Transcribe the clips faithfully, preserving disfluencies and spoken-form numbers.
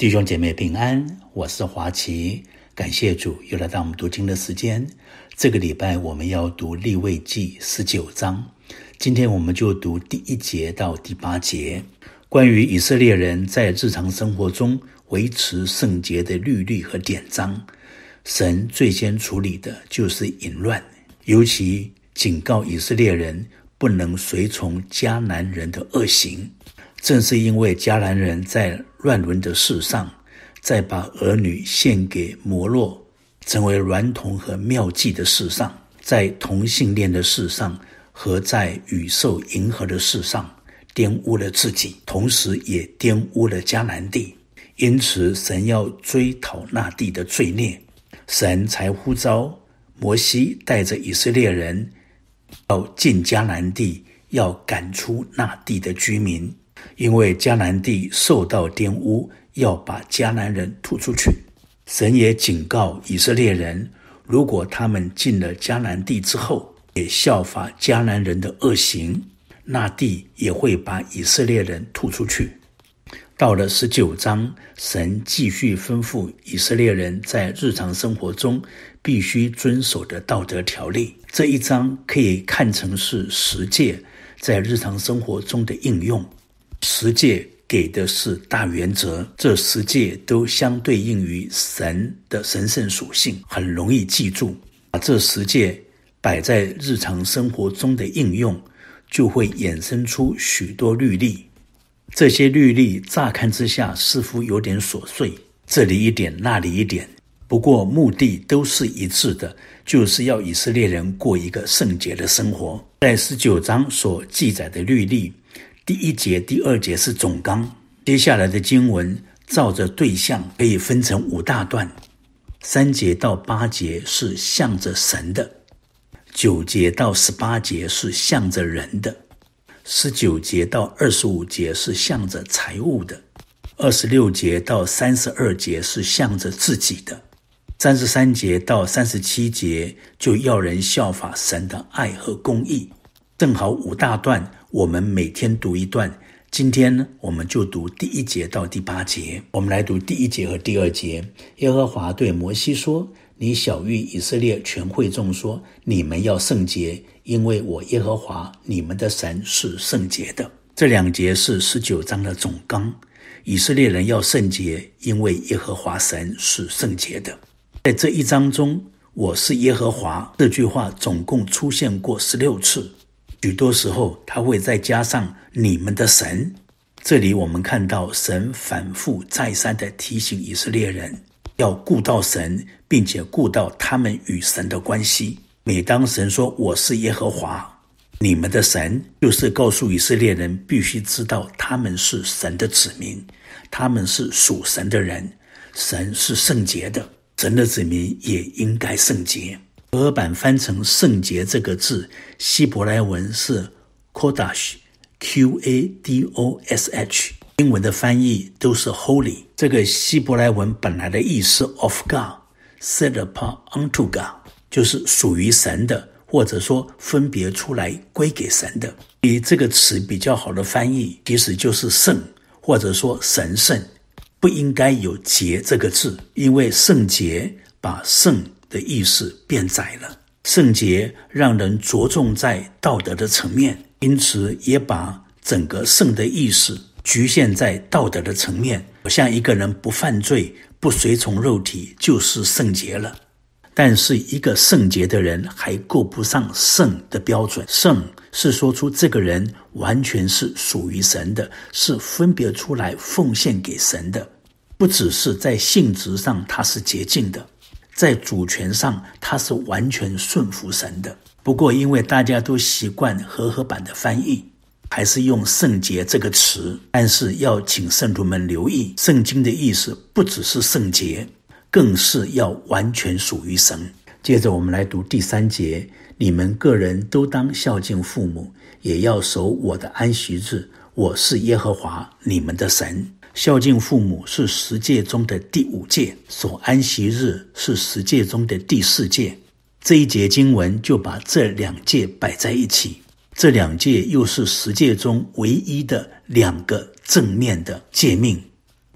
弟兄姐妹平安，我是华奇，感谢主又来到我们读经的时间。这个礼拜我们要读利未记十九章，今天我们就读第一节到第八节，关于以色列人在日常生活中维持圣洁的律例和典章。神最先处理的就是淫乱，尤其警告以色列人不能随从迦南人的恶行。正是因为迦南人在乱伦的事上，在把儿女献给摩洛成为娈童和妙妓的事上，在同性恋的事上和在与兽迎合的事上玷污了自己，同时也玷污了迦南地。因此神要追讨那地的罪孽，神才呼召摩西带着以色列人要进迦南地，要赶出那地的居民。因为迦南地受到玷污，要把迦南人吐出去。神也警告以色列人，如果他们进了迦南地之后，也效法迦南人的恶行，那地也会把以色列人吐出去。到了十九章，神继续吩咐以色列人在日常生活中必须遵守的道德条例。这一章可以看成是十诫在日常生活中的应用。十诫给的是大原则，这十诫都相对应于神的神圣属性，很容易记住。把这十诫摆在日常生活中的应用，就会衍生出许多律例。这些律例乍看之下似乎有点琐碎，这里一点那里一点，不过目的都是一致的，就是要以色列人过一个圣洁的生活。在十九章所记载的律例，第一节、第二节是总纲，接下来的经文照着对象可以分成五大段，三节到八节是向着神的，九节到十八节是向着人的，十九节到二十五节是向着财物的，二十六节到三十二节是向着自己的，三十三节到三十七节就要人效法神的爱和公义。正好五大段，我们每天读一段。今天呢，我们就读第一节到第八节。我们来读第一节和第二节。耶和华对摩西说：你晓谕以色列全会众说，你们要圣洁，因为我耶和华你们的神是圣洁的。这两节是十九章的总纲。以色列人要圣洁，因为耶和华神是圣洁的。在这一章中，我是耶和华这句话总共出现过十六次。许多时候他会再加上你们的神。这里我们看到神反复再三地提醒以色列人要顾到神，并且顾到他们与神的关系。每当神说我是耶和华你们的神，就是告诉以色列人必须知道他们是神的子民，他们是属神的人，神是圣洁的，神的子民也应该圣洁。和合版翻成圣洁这个字，希伯来文是 Kodash Q A D O S H， 英文的翻译都是 Holy。 这个希伯来文本来的意思 of God set apart unto God， 就是属于神的，或者说分别出来归给神的。以这个词比较好的翻译其实就是圣，或者说神圣，不应该有洁这个字，因为圣洁把圣的意思变窄了。圣洁让人着重在道德的层面，因此也把整个圣的意思局限在道德的层面，好像一个人不犯罪，不随从肉体就是圣洁了。但是一个圣洁的人还够不上圣的标准。圣是说出这个人完全是属于神的，是分别出来奉献给神的，不只是在性质上他是洁净的，在主权上他是完全顺服神的。不过因为大家都习惯和合版的翻译，还是用圣洁这个词，但是要请圣徒们留意，圣经的意思不只是圣洁，更是要完全属于神。接着我们来读第三节，你们个人都当孝敬父母，也要守我的安息日，我是耶和华你们的神。孝敬父母是十诫中的第五诫，守安息日是十诫中的第四诫。这一节经文就把这两诫摆在一起，这两诫又是十诫中唯一的两个正面的诫命。第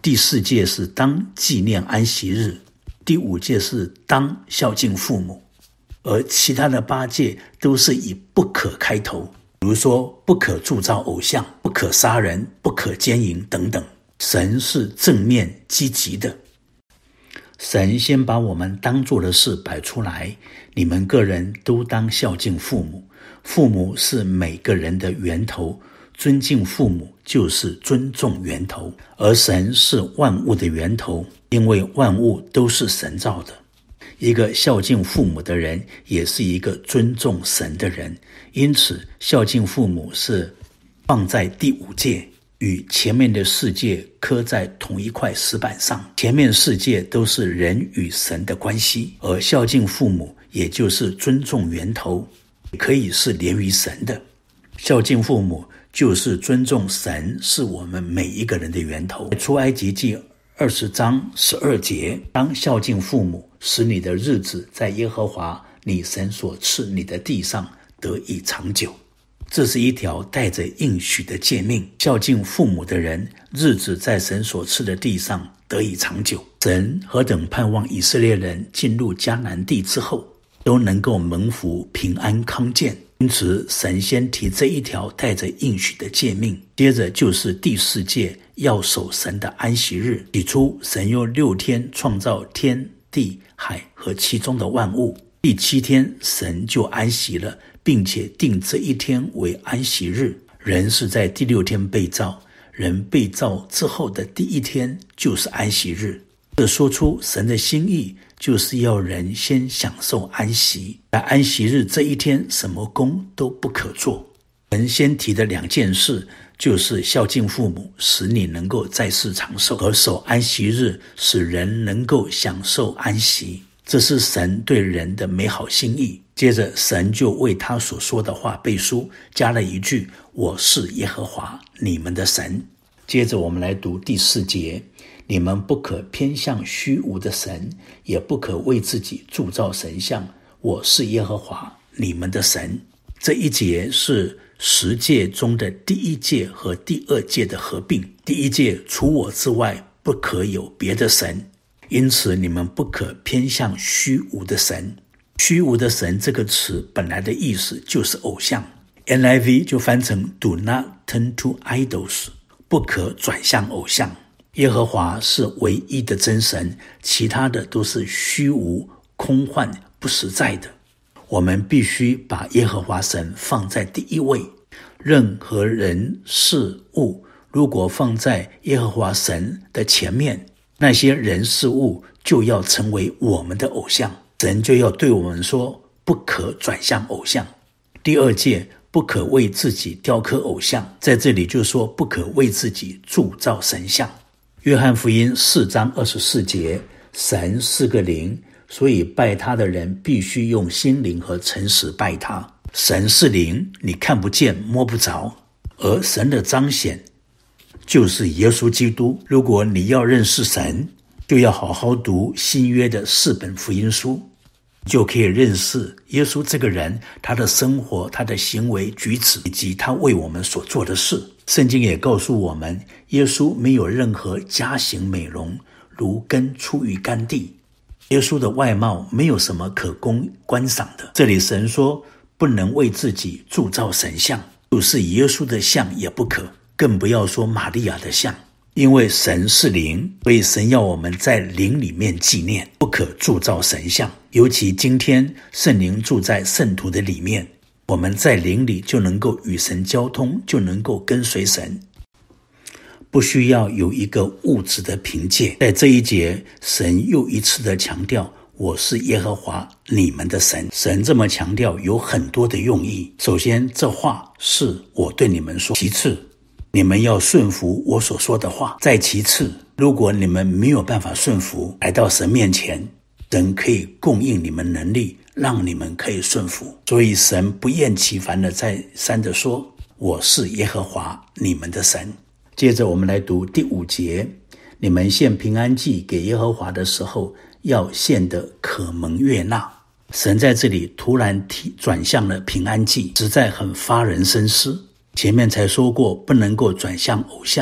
第四诫是当纪念安息日，第五诫是当孝敬父母，而其他的八诫都是以不可开头，比如说不可铸造偶像，不可杀人，不可奸淫等等。神是正面积极的，神先把我们当做的事摆出来，你们个人都当孝敬父母，父母是每个人的源头，尊敬父母就是尊重源头，而神是万物的源头，因为万物都是神造的。一个孝敬父母的人也是一个尊重神的人，因此孝敬父母是放在第五诫，与前面的四诫刻在同一块石板上。前面四诫都是人与神的关系，而孝敬父母也就是尊重源头，可以是连于神的。孝敬父母就是尊重神，是我们每一个人的源头。出埃及记二十章十二节，当孝敬父母，使你的日子在耶和华你神所赐你的地上得以长久。这是一条带着应许的诫命，孝敬父母的人，日子在神所赐的地上得以长久。神何等盼望以色列人进入迦南地之后，都能够蒙福平安康健，因此神先提这一条带着应许的诫命，接着就是第四诫，要守神的安息日。起初神用六天创造天地海和其中的万物，第七天神就安息了，并且定这一天为安息日。人是在第六天被造，人被造之后的第一天就是安息日。这说出神的心意，就是要人先享受安息，在安息日这一天什么工都不可做。神先提的两件事，就是孝敬父母，使你能够在世长寿，而守安息日，使人能够享受安息。这是神对人的美好心意。接着神就为他所说的话背书，加了一句，我是耶和华你们的神。接着我们来读第四节，你们不可偏向虚无的神，也不可为自己铸造神像，我是耶和华你们的神。这一节是十诫中的第一诫和第二诫的合并。第一诫，除我之外不可有别的神，因此你们不可偏向虚无的神。虚无的神这个词本来的意思就是偶像， N I V 就翻成 Do not turn to idols， 不可转向偶像。耶和华是唯一的真神，其他的都是虚无、空幻、不实在的。我们必须把耶和华神放在第一位，任何人事物如果放在耶和华神的前面，那些人事物就要成为我们的偶像，神就要对我们说，不可转向偶像。第二诫，不可为自己雕刻偶像，在这里就说不可为自己铸造神像。约翰福音四章二十四节，神是个灵，所以拜他的人必须用心灵和诚实拜他。神是灵，你看不见摸不着，而神的彰显就是耶稣基督。如果你要认识神，就要好好读新约的四本福音书，就可以认识耶稣这个人，他的生活，他的行为举止，以及他为我们所做的事。圣经也告诉我们，耶稣没有任何佳形美容，如根出于干地。耶稣的外貌没有什么可供观赏的。这里神说不能为自己铸造神像，就是耶稣的像也不可，更不要说玛利亚的像，因为神是灵，所以神要我们在灵里面纪念，不可铸造神像。尤其今天圣灵住在圣徒的里面，我们在灵里就能够与神交通，就能够跟随神，不需要有一个物质的凭借。在这一节，神又一次的强调，我是耶和华你们的神。神这么强调有很多的用意。首先，这话是我对你们说；其次，你们要顺服我所说的话；再其次，如果你们没有办法顺服，来到神面前，神可以供应你们能力，让你们可以顺服。所以神不厌其烦的再三的说，我是耶和华你们的神。接着我们来读第五节，你们献平安祭给耶和华的时候，要献得可蒙悦纳。神在这里突然提转向了平安祭，实在很发人深思。前面才说过不能够转向偶像，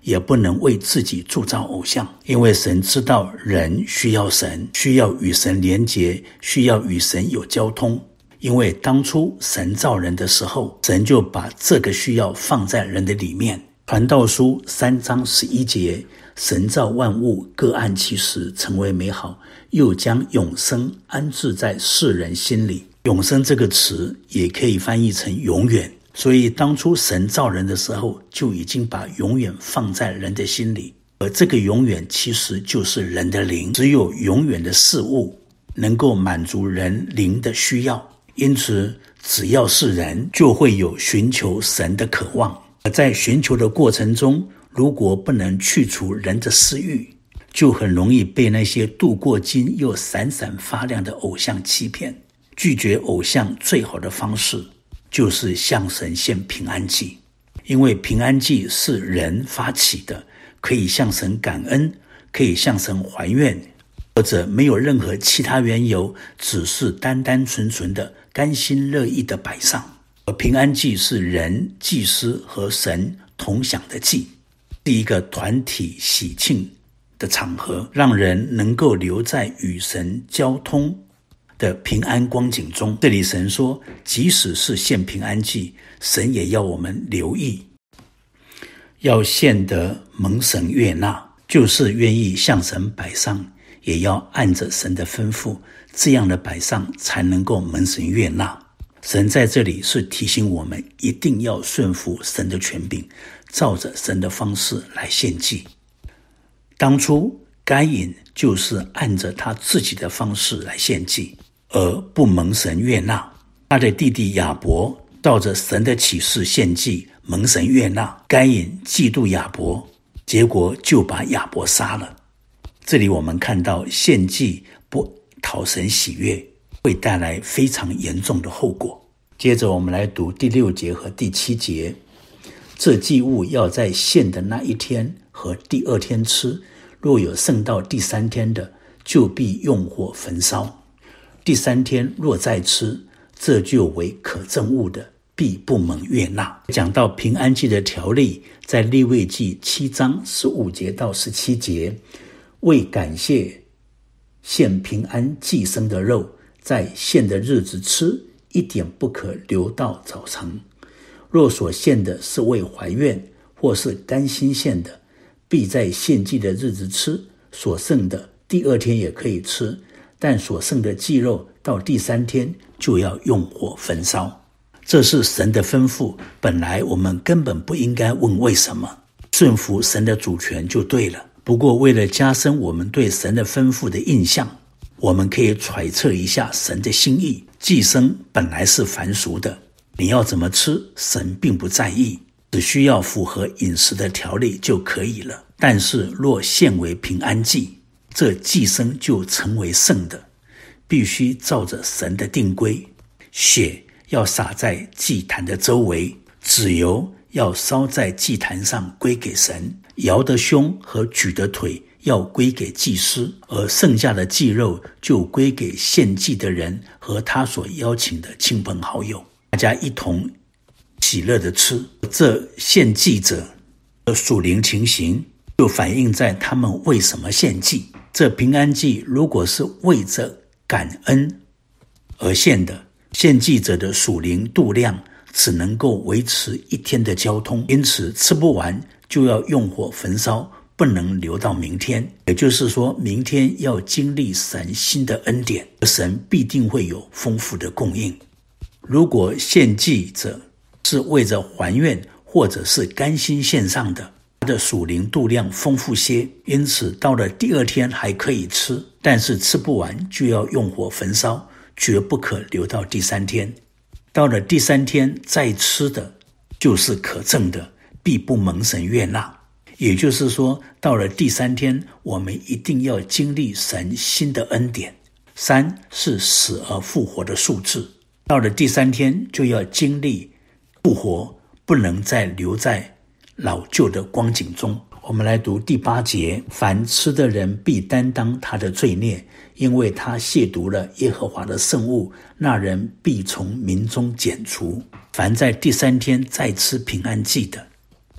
也不能为自己铸造偶像，因为神知道人需要神，需要与神连结，需要与神有交通。因为当初神造人的时候，神就把这个需要放在人的里面。传道书三章十一节，神造万物各按其时成为美好，又将永生安置在世人心里。永生这个词也可以翻译成永远，所以当初神造人的时候，就已经把永远放在人的心里。而这个永远其实就是人的灵，只有永远的事物能够满足人灵的需要。因此只要是人，就会有寻求神的渴望。而在寻求的过程中，如果不能去除人的私欲，就很容易被那些镀过金又闪闪发亮的偶像欺骗。拒绝偶像最好的方式就是向神献平安祭，因为平安祭是人发起的，可以向神感恩，可以向神还愿，或者没有任何其他缘由，只是单单纯纯的甘心乐意的摆上。而平安祭是人、祭司和神同享的祭，是一个团体喜庆的场合，让人能够留在与神交通的平安光景中。这里神说，即使是献平安祭，神也要我们留意，要献得蒙神悦纳，就是愿意向神摆上，也要按着神的吩咐，这样的摆上才能够蒙神悦纳。神在这里是提醒我们，一定要顺服神的权柄，照着神的方式来献祭。当初该隐就是按着他自己的方式来献祭，而不蒙神悦纳。他的弟弟亚伯照着神的启示献祭，蒙神悦纳。该隐嫉妒亚伯，结果就把亚伯杀了。这里我们看到献祭不讨神喜悦，会带来非常严重的后果。接着我们来读第六节和第七节。这祭物要在献的那一天和第二天吃，若有剩到第三天的，就必用火焚烧。第三天若再吃，这就为可憎恶的，必不蒙悦纳。讲到平安祭的条例，在利未记七章十五节到十七节，为感谢献平安祭牲的肉，在献的日子吃，一点不可留到早晨。若所献的是为怀愿或是甘心献的，必在献祭的日子吃，所剩的第二天也可以吃，但所剩的祭肉到第三天就要用火焚烧。这是神的吩咐，本来我们根本不应该问为什么，顺服神的主权就对了。不过为了加深我们对神的吩咐的印象，我们可以揣测一下神的心意。祭牲本来是凡俗的，你要怎么吃，神并不在意，只需要符合饮食的条例就可以了。但是若献为平安祭，这祭牲就成为圣的，必须照着神的定规，血要洒在祭坛的周围，脂油要烧在祭坛上归给神，摇的胸和举的腿要归给祭司，而剩下的祭肉就归给献祭的人和他所邀请的亲朋好友，大家一同喜乐的吃。这献祭者的属灵情形就反映在他们为什么献祭。这平安祭如果是为着感恩而献的，献祭者的属灵度量只能够维持一天的交通，因此吃不完就要用火焚烧，不能留到明天。也就是说，明天要经历神新的恩典，神必定会有丰富的供应。如果献祭者是为着还愿或者是甘心献上的，他的属灵度量丰富些，因此到了第二天还可以吃，但是吃不完就要用火焚烧，绝不可留到第三天。到了第三天再吃的，就是可憎的，必不蒙神悦纳。也就是说，到了第三天，我们一定要经历神新的恩典。三是死而复活的数字，到了第三天就要经历复活，不能再留在老旧的光景中。我们来读第八节，凡吃的人必担当他的罪孽，因为他亵渎了耶和华的圣物，那人必从民中剪除。凡在第三天再吃平安祭的，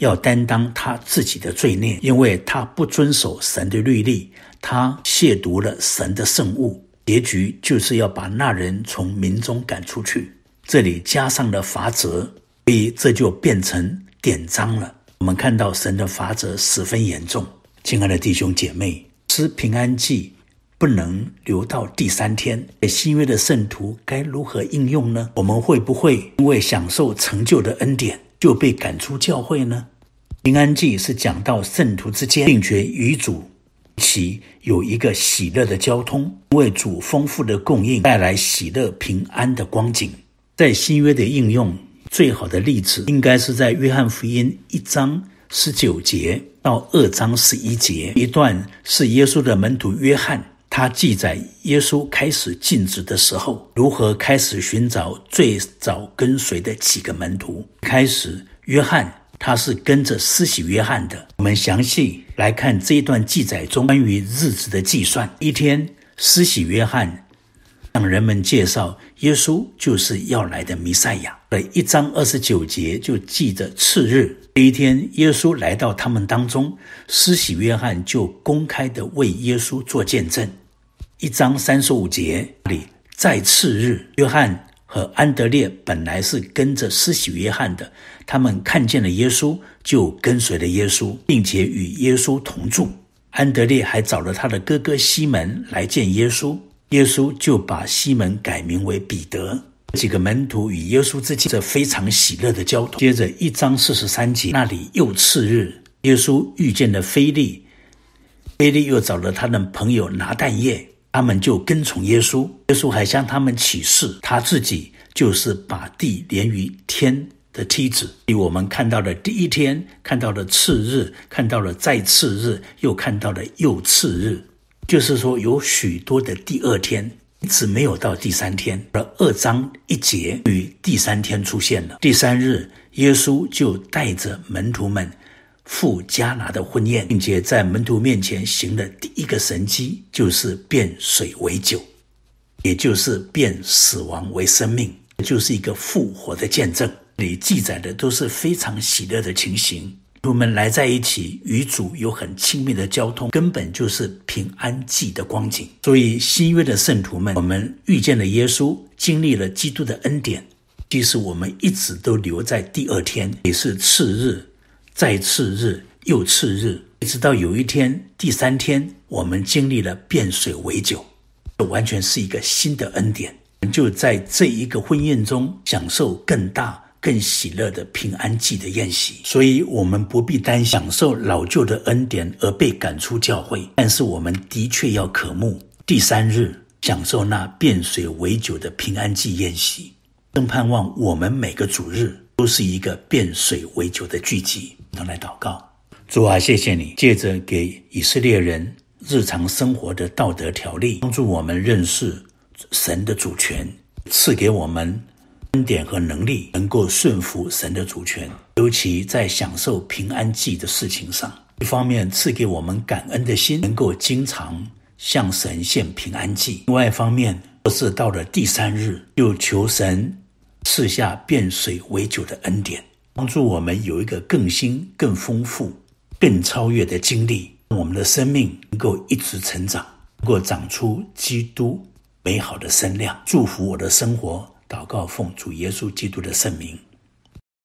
要担当他自己的罪孽，因为他不遵守神的律例，他亵渎了神的圣物，结局就是要把那人从民中赶出去。这里加上了罚则，所以这就变成典章了。我们看到神的罚则十分严重。亲爱的弟兄姐妹，吃平安祭不能留到第三天，新约的圣徒该如何应用呢？我们会不会因为享受成就的恩典就被赶出教会呢？平安祭是讲到圣徒之间，并且与主一起有一个喜乐的交通，为主丰富的供应带来喜乐平安的光景。在新约的应用，最好的例子应该是在约翰福音一章十九节到二章十一节，一段是耶稣的门徒约翰，他记载耶稣开始尽职的时候，如何开始寻找最早跟随的几个门徒。开始约翰他是跟着施洗约翰的。我们详细来看这一段记载中关于日子的计算。一天，施洗约翰向人们介绍耶稣就是要来的弥赛亚。一章二十九节就记着次日，这一天耶稣来到他们当中，施洗约翰就公开的为耶稣做见证。一章三十五节里，在次日，约翰和安德烈本来是跟着施洗约翰的，他们看见了耶稣，就跟随了耶稣，并且与耶稣同住。安德烈还找了他的哥哥西门来见耶稣，耶稣就把西门改名为彼得。几个门徒与耶稣之间这非常喜乐的交通。接着一章四十三节，那里又次日，耶稣遇见了腓利，腓利又找了他的朋友拿但业，他们就跟从耶稣。耶稣还向他们启示，他自己就是把地连于天的梯子。我们看到了第一天，看到了次日，看到了再次日，又看到了又次日，就是说有许多的第二天，一直没有到第三天。而二章一节与第三天出现了。第三日，耶稣就带着门徒们赴迦拿的婚宴，并且在门徒面前行了第一个神迹，就是变水为酒，也就是变死亡为生命，就是一个复活的见证。这里记载的都是非常喜乐的情形，门徒们来在一起，与主有很亲密的交通，根本就是平安祭的光景。所以新约的圣徒们，我们遇见了耶稣，经历了基督的恩典，即使我们一直都留在第二天，也是次日，再次日，又次日，一直到有一天，第三天，我们经历了变水为酒，这完全是一个新的恩典。我们就在这一个婚宴中享受更大更喜乐的平安祭的宴席。所以我们不必担心享受老旧的恩典而被赶出教会，但是我们的确要渴慕第三日享受那变水为酒的平安祭宴席。更盼望我们每个主日都是一个变水为酒的聚集。我们来祷告。主啊，谢谢你借着给以色列人日常生活的道德条例，帮助我们认识神的主权，赐给我们恩典和能力，能够顺服神的主权，尤其在享受平安祭的事情上。一方面赐给我们感恩的心，能够经常向神献平安祭；另外一方面，若是到了第三日，就求神赐下变水为酒的恩典，帮助我们有一个更新、更丰富、更超越的经历，让我们的生命能够一直成长，能够长出基督美好的身量。祝福我的生活，祷告奉主耶稣基督的圣名。